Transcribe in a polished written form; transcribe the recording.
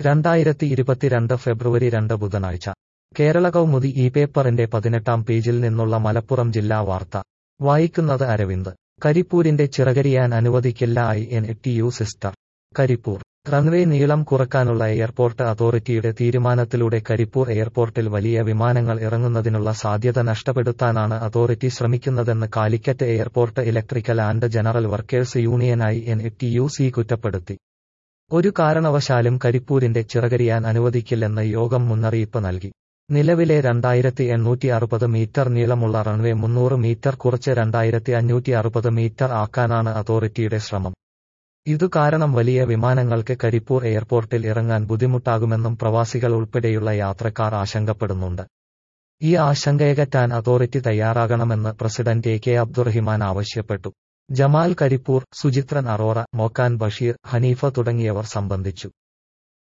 2022 ഫെബ്രുവരി 2 ബുധനാഴ്ച കേരള കൗമുദി ഈ പേപ്പറിന്റെ 18-ാം പേജിൽ നിന്നുള്ള മലപ്പുറം ജില്ലാ വാർത്ത വായിക്കുന്നത് അരവിന്ദ്. കരിപ്പൂരിന്റെ ചിറകരിയാൻ അനുവദിക്കില്ല INTU സിസ്റ്റർ. കരിപ്പൂർ റൺവേ നീളം കുറക്കാനുള്ള എയർപോർട്ട് അതോറിറ്റിയുടെ തീരുമാനത്തിലൂടെ കരിപ്പൂർ എയർപോർട്ടിൽ വലിയ വിമാനങ്ങൾ ഇറങ്ങുന്നതിനുള്ള സാധ്യത നഷ്ടപ്പെടുത്താനാണ് അതോറിറ്റി ശ്രമിക്കുന്നതെന്ന് Calicut airport electrical and general workers union INTUC കുറ്റപ്പെടുത്തി. ഒരു കാരണവശാലും കരിപ്പൂരിന്റെ ചിറകരിയാൻ അനുവദിക്കില്ലെന്ന് യോഗം മുന്നറിയിപ്പ് നൽകി. നിലവിലെ 2860 മീറ്റർ നീളമുള്ള റൺവേ 300 മീറ്റർ കുറച്ച് 2560 മീറ്റർ ആക്കാനാണ് അതോറിറ്റിയുടെ ശ്രമം. ഇതു കാരണം വലിയ വിമാനങ്ങൾക്ക് കരിപ്പൂർ എയർപോർട്ടിൽ ഇറങ്ങാൻ ബുദ്ധിമുട്ടാകുമെന്നും പ്രവാസികൾ ഉൾപ്പെടെയുള്ള യാത്രക്കാർ ആശങ്കപ്പെടുന്നുണ്ട്. ഈ ആശങ്കയകറ്റാൻ അതോറിറ്റി തയ്യാറാകണമെന്ന് പ്രസിഡന്റ് AK അബ്ദുറഹിമാൻ ആവശ്യപ്പെട്ടു. ജമാൽ കരിപ്പൂർ, സുചിത്രൻ അറോറ, മോക്കാൻ ബഷീർ, ഹനീഫ തുടങ്ങിയവർ സംബന്ധിച്ചു.